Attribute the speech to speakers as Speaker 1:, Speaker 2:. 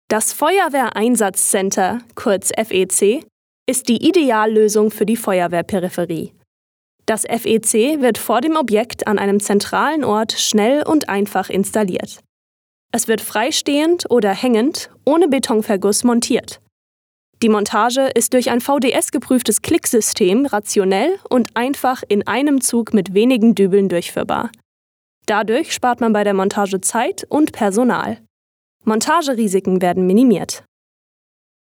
Speaker 1: Das Feuerwehreinsatzcenter, kurz FEC, ist die Ideallösung für die Feuerwehrperipherie. Das FEC wird vor dem Objekt an einem zentralen Ort schnell und einfach installiert. Es wird freistehend oder hängend, ohne Betonverguss montiert. Die Montage ist durch ein VDS-geprüftes Klicksystem rationell und einfach in einem Zug mit wenigen Dübeln durchführbar. Dadurch spart man bei der Montage Zeit und Personal. Montagerisiken werden minimiert.